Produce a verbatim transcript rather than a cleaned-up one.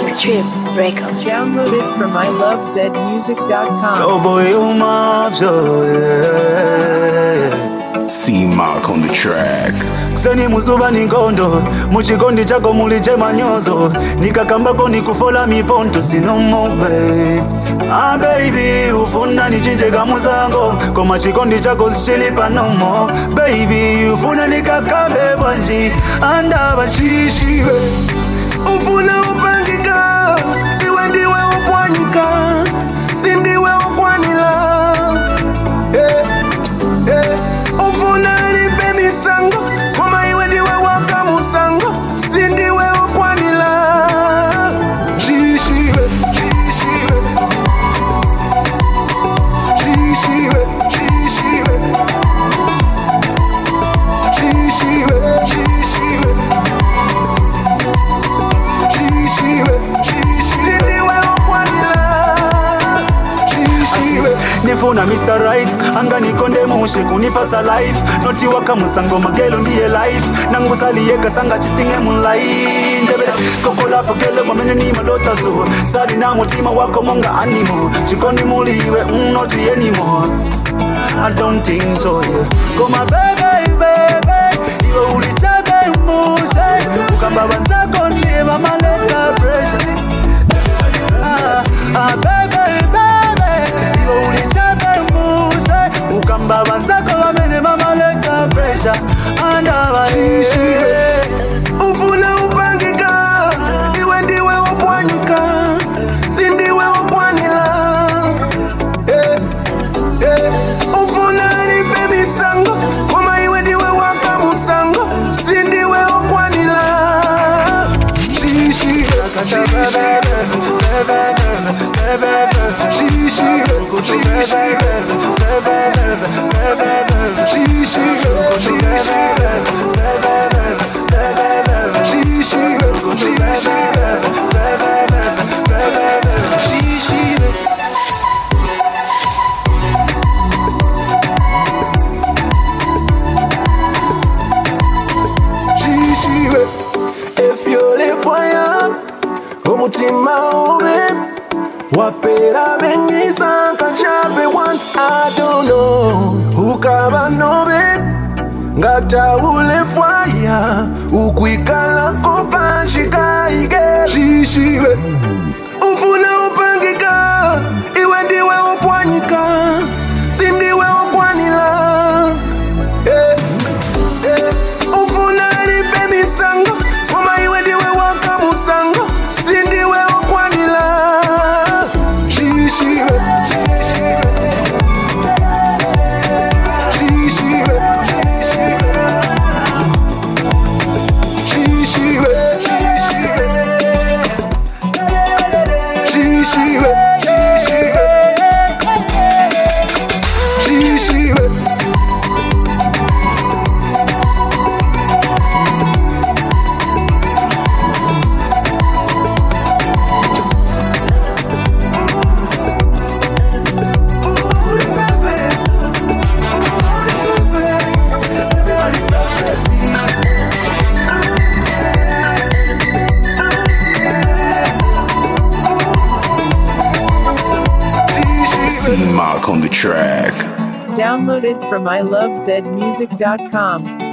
Extreme Records. Download it from I love zed music dot com. Oh boy, you mob, so yeah. C-Mark on the track. Kuseni muzuba ni ngondo, muchikondi chako muliche manyozo. Nikakambako nikufola miponto sinomobe. Ah baby, ufuna nichinje kamuzango. Koma chikondi chako sichilipa no more. Baby, ufuna nikakabe bwanji. Anda bashishiwe. Ufuna upangika, iwe ndiwe upwanyika. Sindiwe ukwanila. Eh, eh. Ufuna lipe misango, koma iwe ndiwe waka musango. Sindiwe ukwanila. Shishiwe, shishiwe. Shishiwe, shishiwe. Shishiwe, shishiwe. Shishiwe, sindiwe ukwanila. Shishiwe. Nifuna mister Right, anga nikonde mushe kunipasa life. Noti waka musango magelo ndiye life. Nangusaliye kasanga chitinge mulai. Njebele kokola pokele mwamene ni malota zo. Sali na mutima wako monga animo. Chikondi muliwe not anymore. I don't think so, yeah. Koma baby, baby, iwe ulichabe muse. Ukamba wanzako ndiye maleta pressure. Ah, ah, baby, baby, iwe ulichabe muse. Ukamba wanzako wamene mamaleta pressure. Anda waishiwe. Ufuna upangika, iwe ndiwe upwanyika. Sindiwe ukwanila. Eh, eh. Ufuna lipe misango, koma iwe ndiwe waka musango. Sindiwe ukwanila. Shishiwe, shishiwe. If you live fire, umutima ube wapera bengisa kachabe one. I don't know ukaba nobe ngata ule fire ukwikala kopashika ige. Shishiwe, ufuna upangika, iwe ndiwe upwanyika. Sindiwe ukwanila. Eh, eh. Ufuna lipe misango, koma iwe ndiwe waka musango. Sindiwe ukwanila. Shishiwe, shishiwe. Shishiwe, shishiwe. Shishiwe. C-Mark on the track. Download it from I love zed music dot com.